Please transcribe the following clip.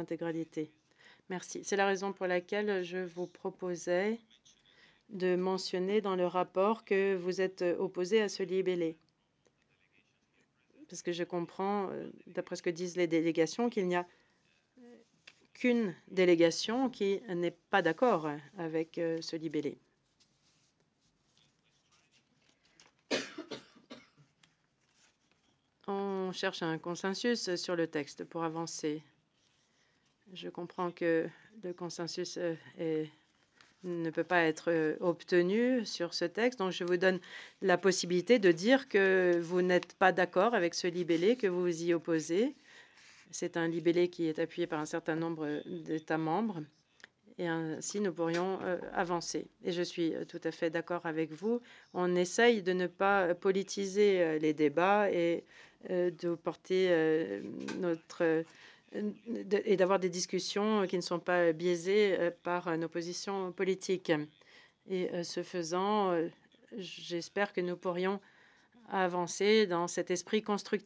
intégralité. Merci. C'est la raison pour laquelle je vous proposais de mentionner dans le rapport que vous êtes opposé à ce libellé. Parce que je comprends, d'après ce que disent les délégations, qu'il n'y a qu'une délégation qui n'est pas d'accord avec ce libellé. On cherche un consensus sur le texte pour avancer. Je comprends que le consensus ne peut pas être obtenu sur ce texte, donc je vous donne la possibilité de dire que vous n'êtes pas d'accord avec ce libellé, que vous vous y opposez. C'est un libellé qui est appuyé par un certain nombre d'États membres. Et ainsi, nous pourrions avancer. Et je suis tout à fait d'accord avec vous. On essaye de ne pas politiser les débats et de porter et d'avoir des discussions qui ne sont pas biaisées par nos positions politiques. Et ce faisant, j'espère que nous pourrions avancer dans cet esprit constructif.